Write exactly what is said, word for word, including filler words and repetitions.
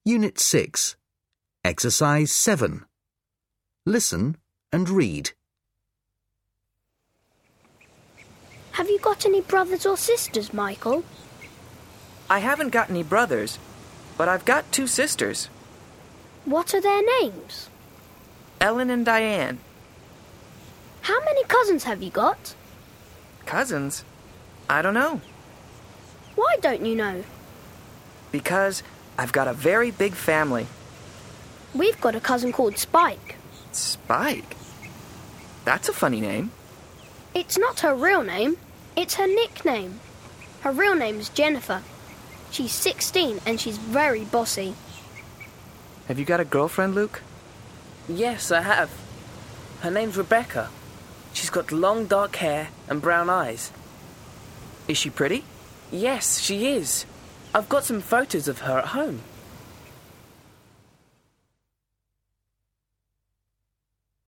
Unit six, Exercise seven. Listen and read. Have you got any brothers or sisters, Michael? I haven't got any brothers, but I've got two sisters. What are their names? Ellen and Diane. How many cousins have you got? Cousins? I don't know. Why don't you know? Because I've got a very big family. We've got a cousin called Spike. Spike? That's a funny name. It's not her real name. It's her nickname. Her real name's Jennifer. She's sixteen and she's very bossy. Have you got a girlfriend, Luke? Yes, I have. Her name's Rebecca. She's got long dark hair and brown eyes. Is she pretty? Yes, she is. I've got some photos of her at home.